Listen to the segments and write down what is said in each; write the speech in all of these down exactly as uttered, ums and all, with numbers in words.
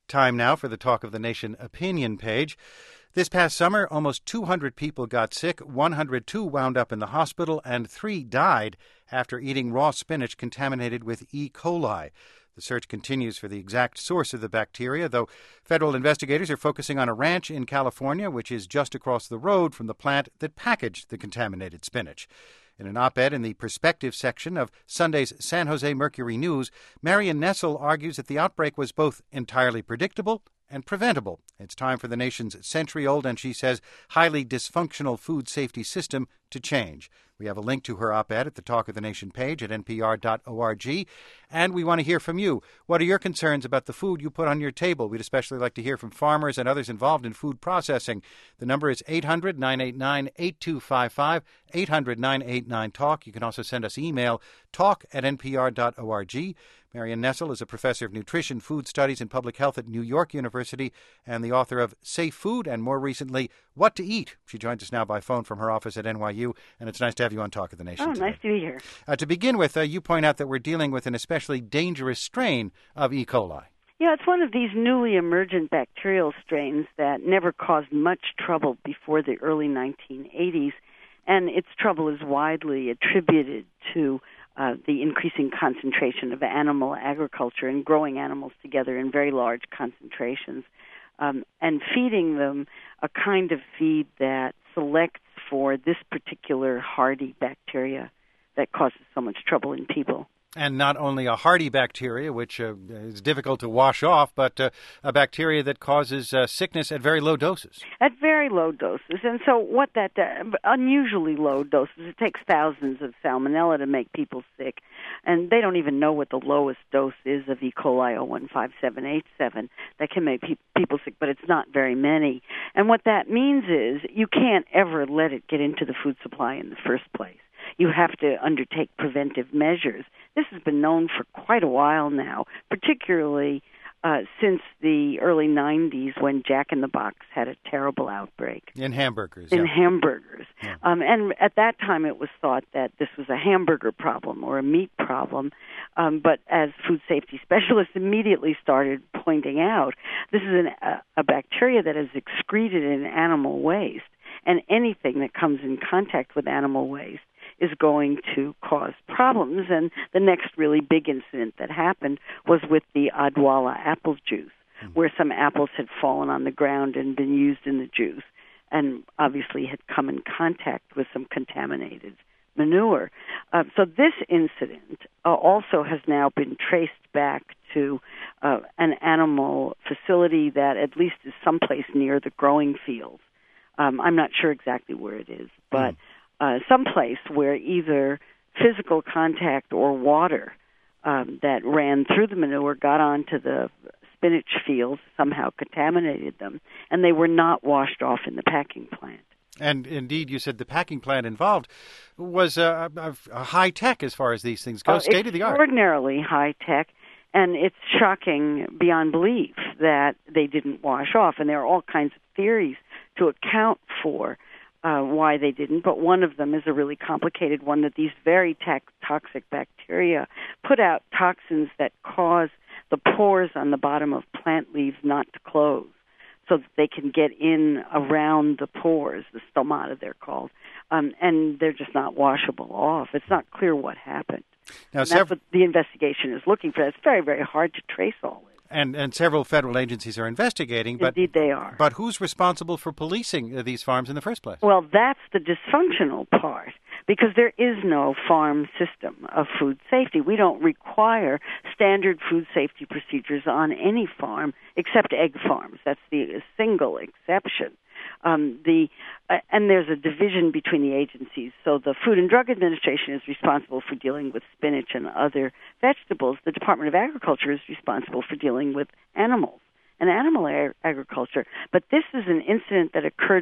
Time now for the Talk of the Nation opinion page. This past summer, almost two hundred people got sick, one hundred two wound up in the hospital, and three died after eating raw spinach contaminated with E. coli. The search continues for the exact source of the bacteria, though federal investigators are focusing on a ranch in California, which is just across the road from the plant that packaged the contaminated spinach. In an op-ed in the Perspective section of Sunday's San Jose Mercury News, Marion Nestle argues that the outbreak was both entirely predictable and preventable. It's time for the nation's century-old, and she says, highly dysfunctional food safety system to change. We have a link to her op-ed at the Talk of the Nation page at N P R dot org. And we want to hear from you. What are your concerns about the food you put on your table? We'd especially like to hear from farmers and others involved in food processing. The number is eight hundred, nine eight nine, eight two five five, eight hundred, nine eight nine, talk. You can also send us email, talk at N P R dot org. Marion Nestle is a professor of nutrition, food studies, and public health at New York University and the author of Safe Food and, more recently, What to Eat. She joins us now by phone from her office at N Y U, and it's nice to have you on Talk of the Nation Oh, today. Nice to be here. Uh, to begin with, uh, you point out that we're dealing with an especially dangerous strain of E. coli. Yeah, it's one of these newly emergent bacterial strains that never caused much trouble before the early nineteen eighties, and its trouble is widely attributed to Uh, the increasing concentration of animal agriculture and growing animals together in very large concentrations, um, and feeding them a kind of feed that selects for this particular hardy bacteria that causes so much trouble in people. And not only a hardy bacteria, which uh, is difficult to wash off, but uh, a bacteria that causes uh, sickness at very low doses. At very low doses. And so what that does, unusually low doses, it takes thousands of salmonella to make people sick. And they don't even know what the lowest dose is of E. coli oh one five seven eight seven that can make pe- people sick, but it's not very many. And what that means is you can't ever let it get into the food supply in the first place. You have to undertake preventive measures. This has been known for quite a while now, particularly uh, since the early nineties when Jack in the Box had a terrible outbreak. In hamburgers. In yeah. hamburgers. Yeah. Um, and at that time it was thought that this was a hamburger problem or a meat problem. Um, but as food safety specialists immediately started pointing out, this is an, a, a bacteria that is excreted in animal waste. And anything that comes in contact with animal waste is going to cause problems. And the next really big incident that happened was with the Odwalla apple juice, mm-hmm. where some apples had fallen on the ground and been used in the juice and obviously had come in contact with some contaminated manure. Uh, so this incident uh, also has now been traced back to uh, an animal facility that at least is someplace near the growing fields. Um, I'm not sure exactly where it is, but... Mm. Uh, someplace where either physical contact or water um, that ran through the manure got onto the spinach fields, somehow contaminated them, and they were not washed off in the packing plant. And indeed, you said the packing plant involved was uh, a, a high-tech as far as these things go, uh, state-of-the-art. Extraordinarily high-tech, and it's shocking beyond belief that they didn't wash off, and there are all kinds of theories to account for Uh, why they didn't, but one of them is a really complicated one, that these very ta- toxic bacteria put out toxins that cause the pores on the bottom of plant leaves not to close so that they can get in around the pores, the stomata they're called, um, and they're just not washable off. It's not clear what happened. Now, and sev- that's what the investigation is looking for. It's very, very hard to trace all this. And and several federal agencies are investigating. But, Indeed they are. But who's responsible for policing uh, these farms in the first place? Well, that's the dysfunctional part, because there is no farm system of food safety. We don't require standard food safety procedures on any farm except egg farms. That's the single exception. Um, the uh, and there's a division between the agencies. So the Food and Drug Administration is responsible for dealing with spinach and other vegetables. The Department of Agriculture is responsible for dealing with animals and animal ag- agriculture. But this is an incident that occurred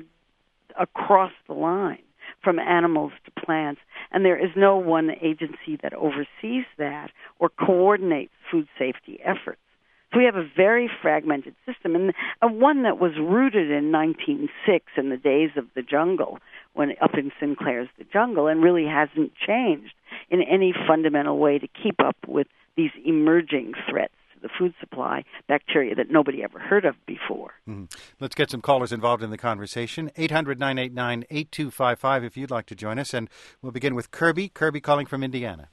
across the line from animals to plants, and there is no one agency that oversees that or coordinates food safety efforts. So we have a very fragmented system, and uh, one that was rooted in nineteen oh six in the days of the jungle, when up in Sinclair's The Jungle, and really hasn't changed in any fundamental way to keep up with these emerging threats to the food supply, bacteria that nobody ever heard of before. Mm-hmm. Let's get some callers involved in the conversation. eight hundred, nine eight nine, eight two five five if you'd like to join us. And we'll begin with Kirby. Kirby calling from Indiana.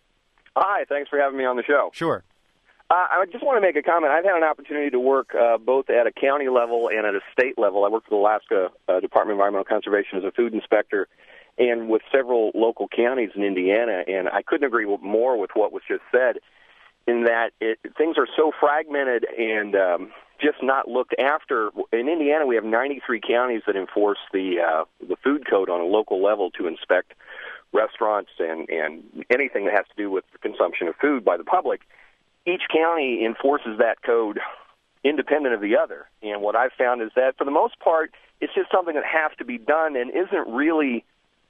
Hi, thanks for having me on the show. Sure. Uh, I just want to make a comment. I've had an opportunity to work uh, both at a county level and at a state level. I worked for the Alaska uh, Department of Environmental Conservation as a food inspector and with several local counties in Indiana, and I couldn't agree more with what was just said in that it, things are so fragmented and um, just not looked after. In Indiana, we have ninety-three counties that enforce the uh, the food code on a local level to inspect restaurants and, and anything that has to do with the consumption of food by the public. Each county enforces that code independent of the other. And what I've found is that, for the most part, it's just something that has to be done and isn't really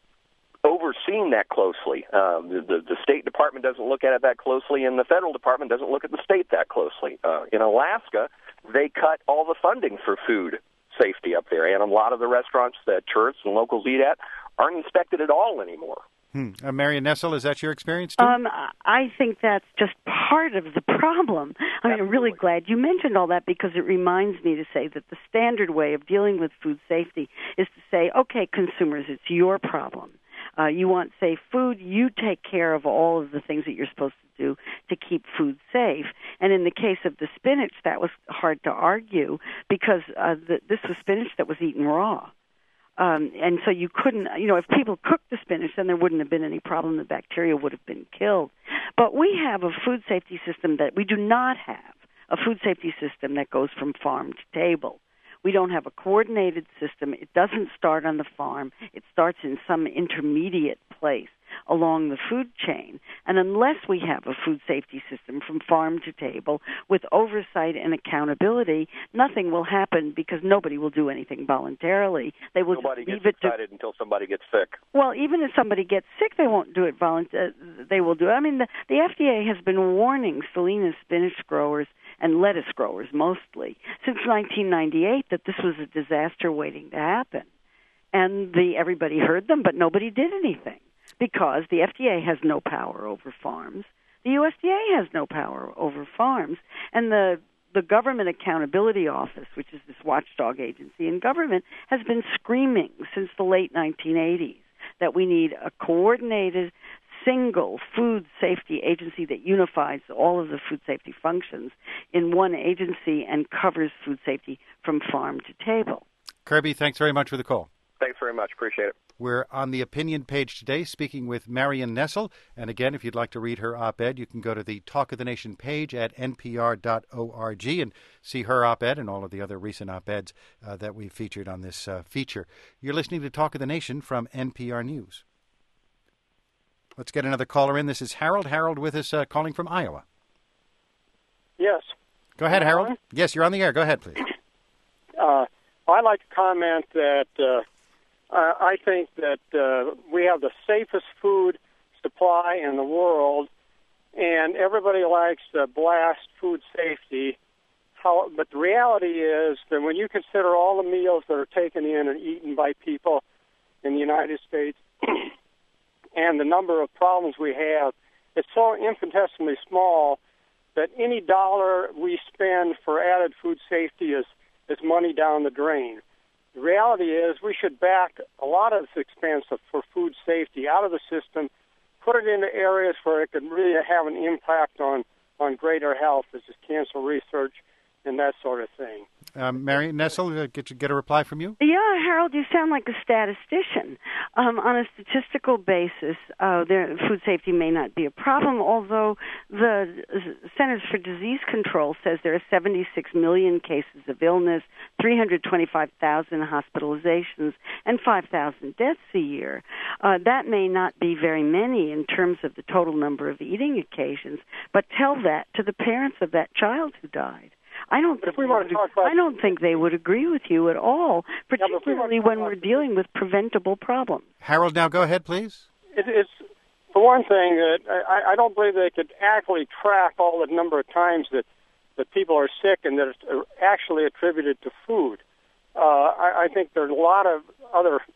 overseen that closely. Uh, the, the, the State Department doesn't look at it that closely, and the Federal Department doesn't look at the state that closely. Uh, in Alaska, they cut all the funding for food safety up there, and a lot of the restaurants that tourists and locals eat at aren't inspected at all anymore. Hmm. Uh, Marion Nestle, is that your experience too? Um, I think that's just part of the problem. I mean, I'm really glad you mentioned all that because it reminds me to say that the standard way of dealing with food safety is to say, okay, consumers, it's your problem. Uh, you want safe food, you take care of all of the things that you're supposed to do to keep food safe. And in the case of the spinach, that was hard to argue because uh, the, this was spinach that was eaten raw. Um, and so you couldn't, you know, if people cooked the spinach, then there wouldn't have been any problem. The bacteria would have been killed. But we have a food safety system that we do not have, a food safety system that goes from farm to table. We don't have a coordinated system. It doesn't start on the farm. It starts in some intermediate place along the food chain. And unless we have a food safety system from farm to table with oversight and accountability, nothing will happen because nobody will do anything voluntarily. They will Nobody just leave gets it excited to, until somebody gets sick. Well, even if somebody gets sick, they won't do it voluntarily. Uh, they will do it. I mean, the, the F D A has been warning Salinas spinach growers and lettuce growers mostly since nineteen ninety-eight that this was a disaster waiting to happen. And the everybody heard them, but nobody did anything because the F D A has no power over farms. The U S D A has no power over farms. And the the Government Accountability Office, which is this watchdog agency in government, has been screaming since the late nineteen eighties that we need a coordinated single food safety agency that unifies all of the food safety functions in one agency and covers food safety from farm to table. Kirby, thanks very much for the call. Thanks very much. Appreciate it. We're on the opinion page today speaking with Marion Nestle. And again, if you'd like to read her op-ed, you can go to the Talk of the Nation page at N P R dot org and see her op-ed and all of the other recent op-eds uh, that we've featured on this uh, feature. You're listening to Talk of the Nation from N P R News. Let's get another caller in. This is Harold. Harold with us uh, calling from Iowa. Yes. Go ahead, Harold. Uh, yes, you're on the air. Go ahead, please. Uh, I'd like to comment that uh, I think that uh, we have the safest food supply in the world, and everybody likes to blast food safety. How, but the reality is that when you consider all the meals that are taken in and eaten by people in the United States and the number of problems we have, it's so infinitesimally small that any dollar we spend for added food safety is, is money down the drain. The reality is we should back a lot of this expense for food safety out of the system, put it into areas where it could really have an impact on, on greater health, such as cancer research and that sort of thing. Um, Marion Nestle, uh, get, get a reply from you? Yeah, Harold, you sound like a statistician. Um, on a statistical basis, uh, there, food safety may not be a problem, although the Centers for Disease Control says there are seventy-six million cases of illness, three hundred twenty-five thousand hospitalizations, and five thousand deaths a year. Uh, that may not be very many in terms of the total number of eating occasions, but tell that to the parents of that child who died. I don't. Think if we want to talk about, I don't think they would agree with you at all, particularly yeah, we when we're dealing with preventable problems. Harold, now go ahead, please. It, it's for one thing that I, I don't believe they could accurately track all the number of times that that people are sick and that it's actually attributed to food. Uh, I, I think there's a lot of other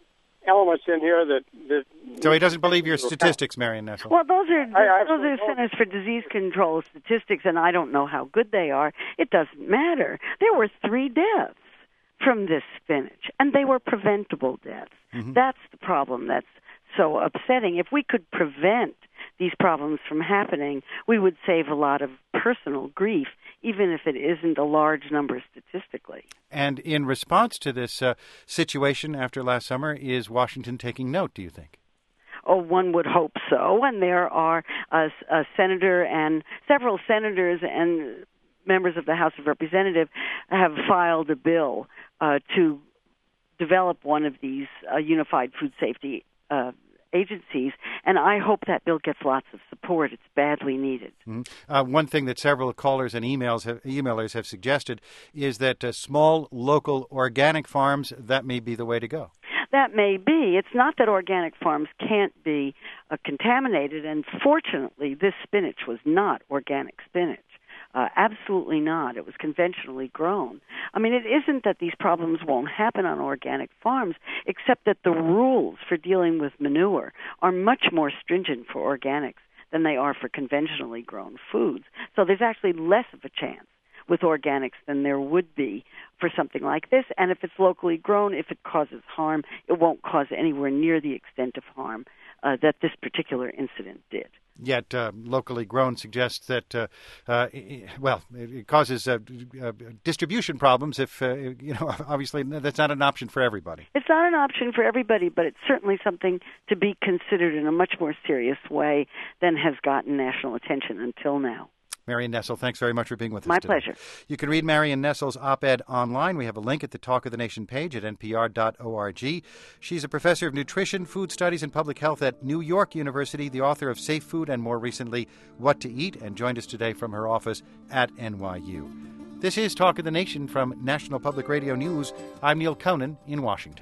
elements in here that, that So he doesn't believe your statistics, Marion Nestle. Well, those are I- I those are Centers for Disease Control statistics, and I don't know how good they are. It doesn't matter. There were three deaths from this spinach, and they were preventable deaths. Mm-hmm. That's the problem that's so upsetting. If we could prevent these problems from happening, we would save a lot of personal grief, even if it isn't a large number statistically. And in response to this uh, situation after last summer, is Washington taking note, do you think? Oh, one would hope so. And there are a, a senator and several senators and members of the House of Representatives have filed a bill uh, to develop one of these uh, unified food safety uh, agencies, and I hope that bill gets lots of support. It's badly needed. Mm-hmm. Uh, one thing that several callers and emails have, emailers have suggested is that uh, small, local, organic farms, that may be the way to go. That may be. It's not that organic farms can't be uh, contaminated, and fortunately, this spinach was not organic spinach. Uh, absolutely not. It was conventionally grown. I mean, it isn't that these problems won't happen on organic farms, except that the rules for dealing with manure are much more stringent for organics than they are for conventionally grown foods. So there's actually less of a chance with organics than there would be for something like this. And if it's locally grown, if it causes harm, it won't cause anywhere near the extent of harm uh, that this particular incident did. Yet uh, locally grown suggests that, uh, uh, well, it causes uh, uh, distribution problems if, uh, you know, obviously that's not an option for everybody. It's not an option for everybody, but it's certainly something to be considered in a much more serious way than has gotten national attention until now. Marion Nestle, thanks very much for being with us My today. pleasure. You can read Marion Nestle's op-ed online. We have a link at the Talk of the Nation page at N P R dot org. She's a professor of nutrition, food studies, and public health at New York University, the author of Safe Food and, more recently, What to Eat, and joined us today from her office at N Y U. This is Talk of the Nation from National Public Radio News. I'm Neil Conan in Washington.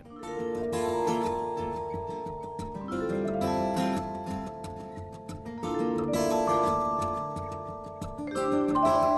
Thank you.